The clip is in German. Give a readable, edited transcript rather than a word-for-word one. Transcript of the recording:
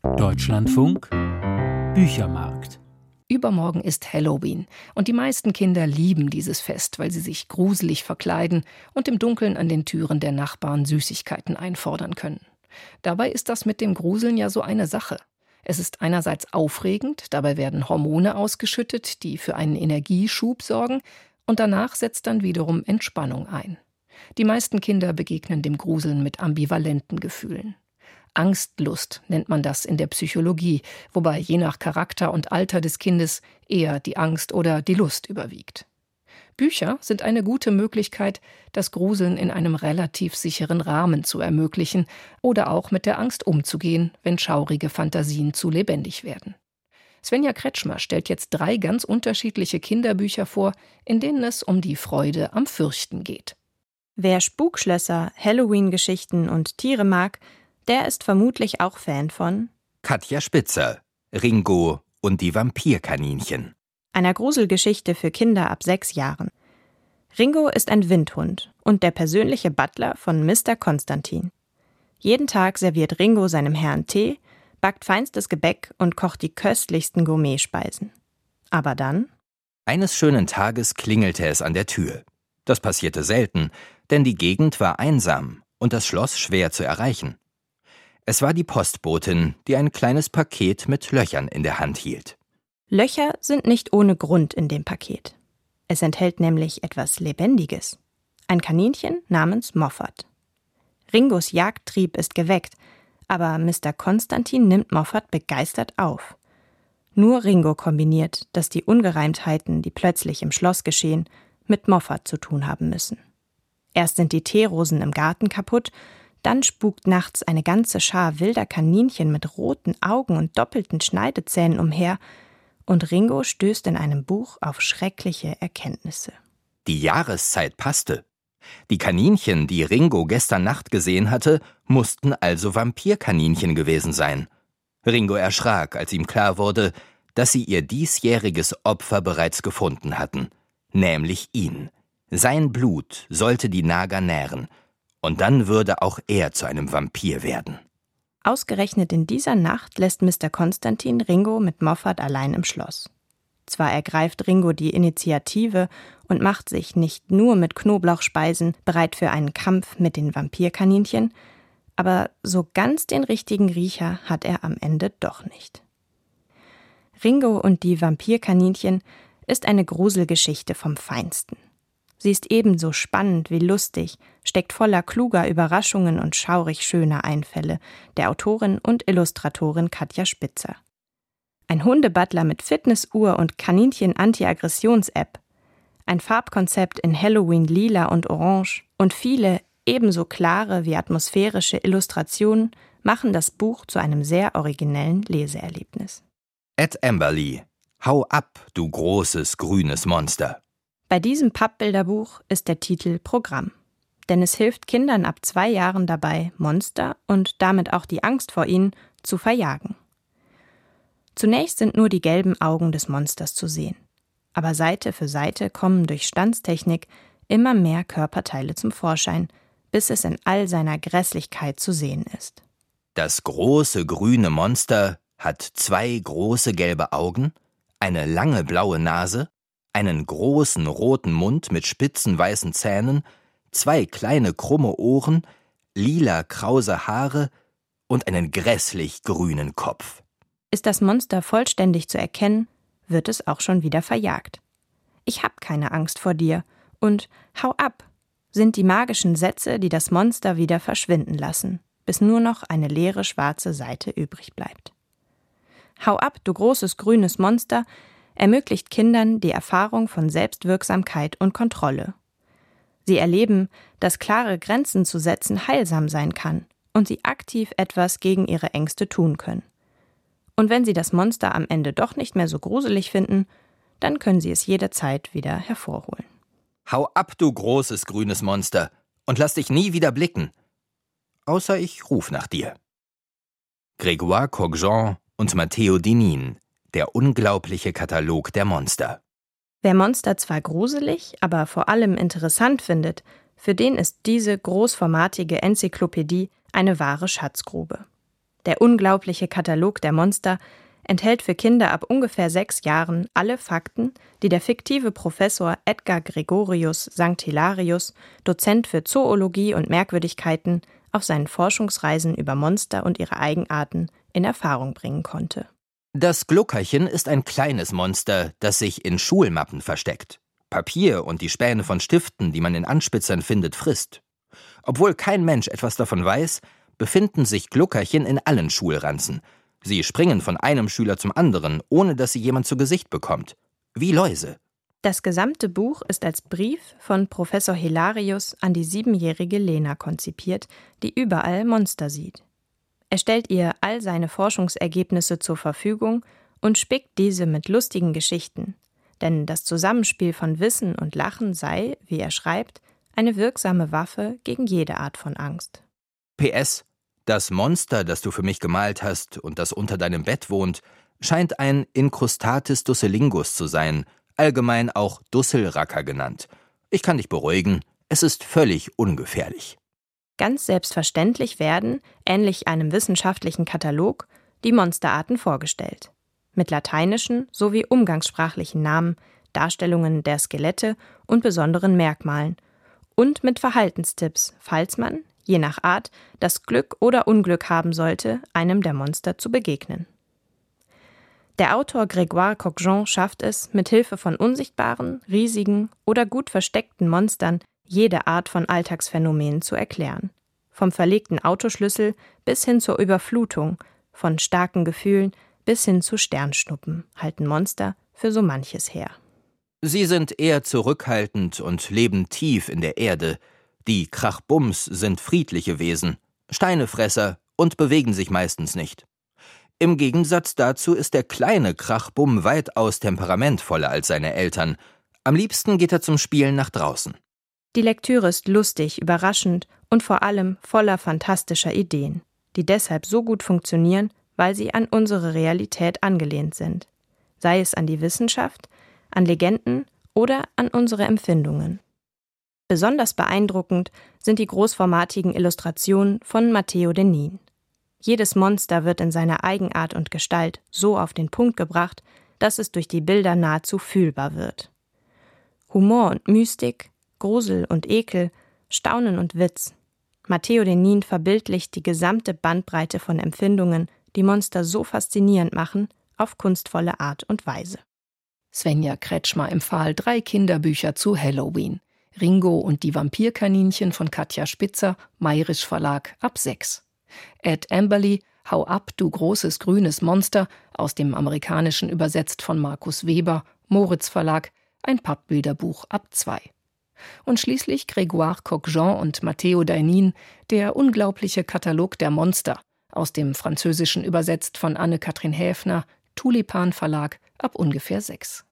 Deutschlandfunk Büchermarkt. Übermorgen ist Halloween und die meisten Kinder lieben dieses Fest, weil sie sich gruselig verkleiden und im Dunkeln an den Türen der Nachbarn Süßigkeiten einfordern können. Dabei ist das mit dem Gruseln ja so eine Sache. Es ist einerseits aufregend, dabei werden Hormone ausgeschüttet, die für einen Energieschub sorgen, und danach setzt dann wiederum Entspannung ein. Die meisten Kinder begegnen dem Gruseln mit ambivalenten Gefühlen. Angstlust nennt man das in der Psychologie, wobei je nach Charakter und Alter des Kindes eher die Angst oder die Lust überwiegt. Bücher sind eine gute Möglichkeit, das Gruseln in einem relativ sicheren Rahmen zu ermöglichen oder auch mit der Angst umzugehen, wenn schaurige Fantasien zu lebendig werden. Svenja Kretschmer stellt jetzt 3 ganz unterschiedliche Kinderbücher vor, in denen es um die Freude am Fürchten geht. Wer Spukschlösser, Halloween-Geschichten und Tiere mag, der ist vermutlich auch Fan von Katja Spitzer, Ringo und die Vampirkaninchen. Einer Gruselgeschichte für Kinder ab 6 Jahren. Ringo ist ein Windhund und der persönliche Butler von Mr. Konstantin. Jeden Tag serviert Ringo seinem Herrn Tee, backt feinstes Gebäck und kocht die köstlichsten Gourmetspeisen. Aber dann? Eines schönen Tages klingelte es an der Tür. Das passierte selten, denn die Gegend war einsam und das Schloss schwer zu erreichen. Es war die Postbotin, die ein kleines Paket mit Löchern in der Hand hielt. Löcher sind nicht ohne Grund in dem Paket. Es enthält nämlich etwas Lebendiges. Ein Kaninchen namens Moffat. Ringos Jagdtrieb ist geweckt, aber Mr. Konstantin nimmt Moffat begeistert auf. Nur Ringo kombiniert, dass die Ungereimtheiten, die plötzlich im Schloss geschehen, mit Moffat zu tun haben müssen. Erst sind die Teerosen im Garten kaputt, dann spukt nachts eine ganze Schar wilder Kaninchen mit roten Augen und doppelten Schneidezähnen umher, und Ringo stößt in einem Buch auf schreckliche Erkenntnisse. Die Jahreszeit passte. Die Kaninchen, die Ringo gestern Nacht gesehen hatte, mussten also Vampirkaninchen gewesen sein. Ringo erschrak, als ihm klar wurde, dass sie ihr diesjähriges Opfer bereits gefunden hatten, nämlich ihn. Sein Blut sollte die Nager nähren, und dann würde auch er zu einem Vampir werden. Ausgerechnet in dieser Nacht lässt Mr. Konstantin Ringo mit Moffat allein im Schloss. Zwar ergreift Ringo die Initiative und macht sich nicht nur mit Knoblauchspeisen bereit für einen Kampf mit den Vampirkaninchen, aber so ganz den richtigen Riecher hat er am Ende doch nicht. Ringo und die Vampirkaninchen ist eine Gruselgeschichte vom Feinsten. Sie ist ebenso spannend wie lustig, steckt voller kluger Überraschungen und schaurig schöner Einfälle der Autorin und Illustratorin Katja Spitzer. Ein Hundebutler mit Fitnessuhr und Kaninchen-Anti-Aggressions-App, ein Farbkonzept in Halloween lila und orange und viele ebenso klare wie atmosphärische Illustrationen machen das Buch zu einem sehr originellen Leseerlebnis. Ed Amberley, hau ab, du großes grünes Monster. Bei diesem Pappbilderbuch ist der Titel Programm, denn es hilft Kindern ab 2 Jahren dabei, Monster und damit auch die Angst vor ihnen zu verjagen. Zunächst sind nur die gelben Augen des Monsters zu sehen, aber Seite für Seite kommen durch Stanztechnik immer mehr Körperteile zum Vorschein, bis es in all seiner Grässlichkeit zu sehen ist. Das große grüne Monster hat 2 große gelbe Augen, eine lange blaue Nase, einen großen roten Mund mit spitzen weißen Zähnen, 2 kleine krumme Ohren, lila krause Haare und einen grässlich grünen Kopf. Ist das Monster vollständig zu erkennen, wird es auch schon wieder verjagt. Ich hab keine Angst vor dir und hau ab sind die magischen Sätze, die das Monster wieder verschwinden lassen, bis nur noch eine leere schwarze Seite übrig bleibt. Hau ab, du großes grünes Monster, ermöglicht Kindern die Erfahrung von Selbstwirksamkeit und Kontrolle. Sie erleben, dass klare Grenzen zu setzen heilsam sein kann und sie aktiv etwas gegen ihre Ängste tun können. Und wenn sie das Monster am Ende doch nicht mehr so gruselig finden, dann können sie es jederzeit wieder hervorholen. Hau ab, du großes grünes Monster, und lass dich nie wieder blicken. Außer ich ruf nach dir. Grégoire Cogjean und Matteo Dinin, der unglaubliche Katalog der Monster. Wer Monster zwar gruselig, aber vor allem interessant findet, für den ist diese großformatige Enzyklopädie eine wahre Schatzgrube. Der unglaubliche Katalog der Monster enthält für Kinder ab ungefähr 6 Jahren alle Fakten, die der fiktive Professor Edgar Gregorius St. Hilarius, Dozent für Zoologie und Merkwürdigkeiten, auf seinen Forschungsreisen über Monster und ihre Eigenarten in Erfahrung bringen konnte. Das Gluckerchen ist ein kleines Monster, das sich in Schulmappen versteckt. Papier und die Späne von Stiften, die man in Anspitzern findet, frisst. Obwohl kein Mensch etwas davon weiß, befinden sich Gluckerchen in allen Schulranzen. Sie springen von einem Schüler zum anderen, ohne dass sie jemand zu Gesicht bekommt. Wie Läuse. Das gesamte Buch ist als Brief von Professor Hilarius an die 7-jährige Lena konzipiert, die überall Monster sieht. Er stellt ihr all seine Forschungsergebnisse zur Verfügung und spickt diese mit lustigen Geschichten. Denn das Zusammenspiel von Wissen und Lachen sei, wie er schreibt, eine wirksame Waffe gegen jede Art von Angst. PS: Das Monster, das du für mich gemalt hast und das unter deinem Bett wohnt, scheint ein Incrustatus dusselingus zu sein, allgemein auch Dusselracker genannt. Ich kann dich beruhigen, es ist völlig ungefährlich. Ganz selbstverständlich werden, ähnlich einem wissenschaftlichen Katalog, die Monsterarten vorgestellt. Mit lateinischen sowie umgangssprachlichen Namen, Darstellungen der Skelette und besonderen Merkmalen und mit Verhaltenstipps, falls man, je nach Art, das Glück oder Unglück haben sollte, einem der Monster zu begegnen. Der Autor Grégoire Coq-Jean schafft es, mit Hilfe von unsichtbaren, riesigen oder gut versteckten Monstern jede Art von Alltagsphänomenen zu erklären. Vom verlegten Autoschlüssel bis hin zur Überflutung, von starken Gefühlen bis hin zu Sternschnuppen halten Monster für so manches her. Sie sind eher zurückhaltend und leben tief in der Erde. Die Krachbums sind friedliche Wesen, Steinefresser und bewegen sich meistens nicht. Im Gegensatz dazu ist der kleine Krachbum weitaus temperamentvoller als seine Eltern. Am liebsten geht er zum Spielen nach draußen. Die Lektüre ist lustig, überraschend und vor allem voller fantastischer Ideen, die deshalb so gut funktionieren, weil sie an unsere Realität angelehnt sind. Sei es an die Wissenschaft, an Legenden oder an unsere Empfindungen. Besonders beeindruckend sind die großformatigen Illustrationen von Matteo Dennin. Jedes Monster wird in seiner Eigenart und Gestalt so auf den Punkt gebracht, dass es durch die Bilder nahezu fühlbar wird. Humor und Mystik, Grusel und Ekel, Staunen und Witz. Matteo Dennin verbildlicht die gesamte Bandbreite von Empfindungen, die Monster so faszinierend machen, auf kunstvolle Art und Weise. Svenja Kretschmer empfahl 3 Kinderbücher zu Halloween. Ringo und die Vampirkaninchen von Katja Spitzer, Mayrisch Verlag, ab 6. Ed Amberley, Hau ab, du großes grünes Monster, aus dem Amerikanischen übersetzt von Markus Weber, Moritz Verlag, ein Pappbilderbuch ab 2. Und schließlich Grégoire Coq-Jean und Matteo Dennin, der unglaubliche Katalog der Monster, aus dem Französischen übersetzt von Anne-Kathrin Häfner, Tulipan Verlag, ab ungefähr 6.